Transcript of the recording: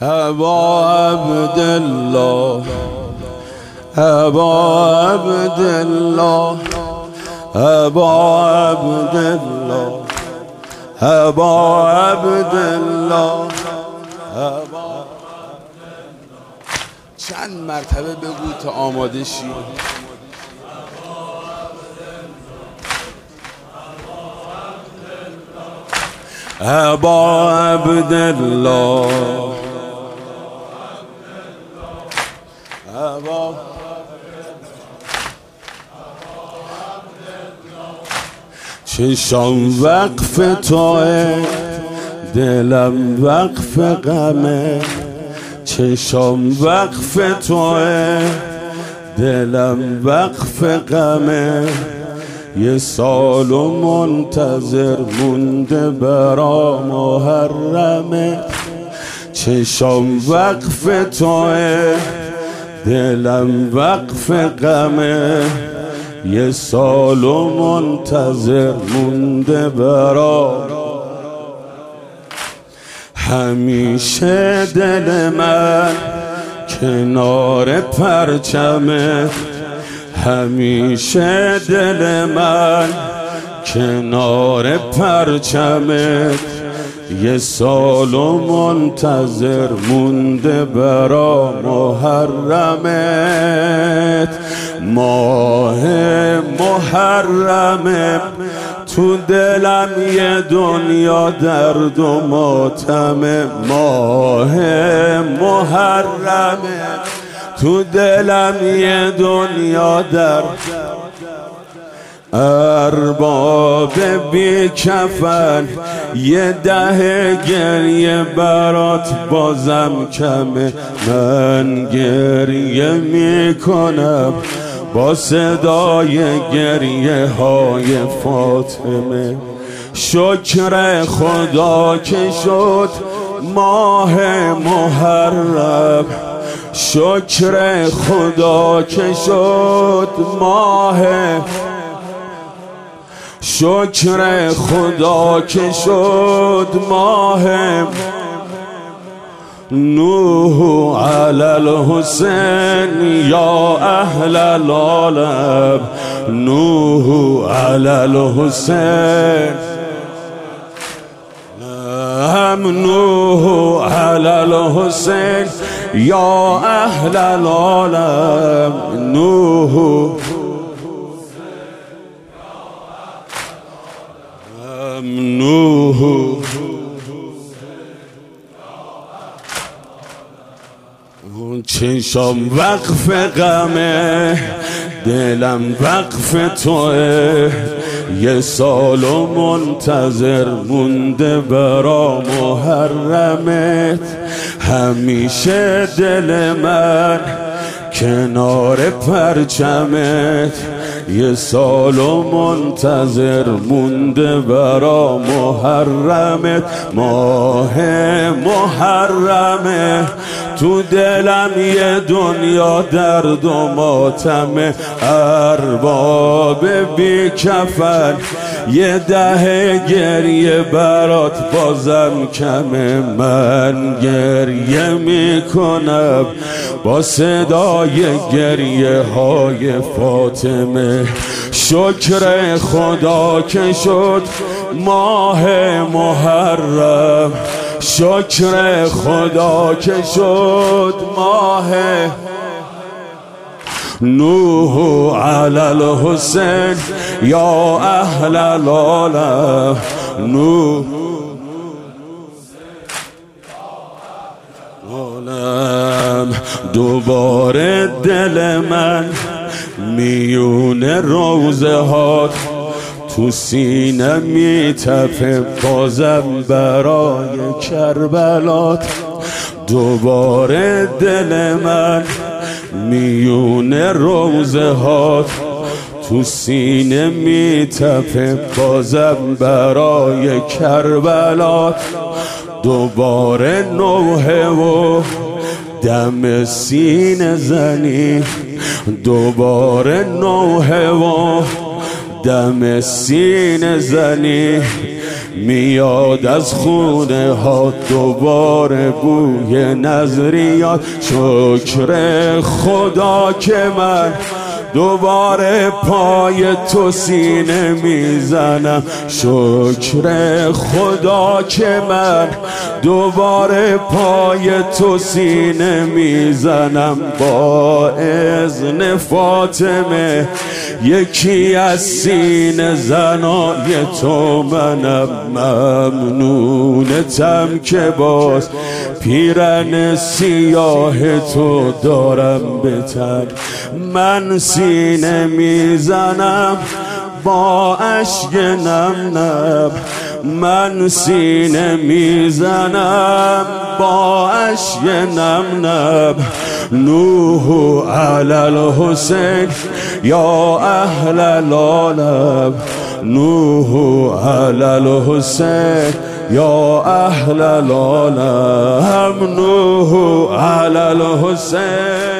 ابا عبدالله ابا عبدالله ابا عبدالله ابا عبدالله ابا. چند مرتبه بگو تا آماده شی. ابا عبدالله ابا چشام وقف توه، دلم وقف غمه. چشام وقف توه، دلم وقف غمه. یه سال و منتظر مونده برا محرمه. چشام وقف توه، دلم وقف غمه. یه سال و منتظر مونده برا. همیشه دل من کنار پرچمه. همیشه دل من کنار پرچمه. یه سال و منتظر مونده برا محرمت. ماه محرمه، تو دلم یه دنیا درد و ماتمه. ماه محرمه، تو دلم یه دنیا درد. ارباب بی کفن، یه ده گریه برات بازم کمه. من گریه میکنم با صدای گریه های فاطمه. شکر خدا که شد ماه محرم. شکر خدا که شد ماه. شکر خدا که شد ماه. نوح علی الحسین یا اهل العالم. نوح علی الحسین، نوح علی الحسین یا اهل العالم. نوح نوح. چشام وقف غمه، دلم وقف توه. یه سال و منتظر مونده برا محرمت. همیشه دل من کنار پرچمت. یه سال و منتظر مونده برا محرمت. ماه محرمه، تو دلم یه دنیا درد و ماتمه. ارباب بی کفن، یه ده گریه برات بازم کمه. من گریه میکنم با صدای گریه های فاطمه. شکر خدا که شد ماه محرم. شکر خدا که شد ماه. نوح علی الحسین یا اهل العالم. نوح دوباره دل من میون روزه هات. تو سینه میتپه بازم برای کربلات. دوباره دل من میون روزه هات. تو سینه میتپه بازم برای کربلات. دوباره نوحه و دم سینه زنی. دوباره نوحه و دم سینه زنی. میاد از خونه ها دوباره بوی نظریات. شکر خدا که من دوباره پای تو سینه میزنم. شکر خدا که من دوباره پای تو سینه میزنم. با اذن فاطمه یکی از سینه زنای تو منم. ممنونتم که باز پیرن سیاه تو دارم به تن. من سینه میزنم با اشک نم نم. من سینه میزنم با اشک نم نم. نوح علی الحسین یا اهل العالم. نوح علی الحسین یا اهل العالم. نوح علی الحسین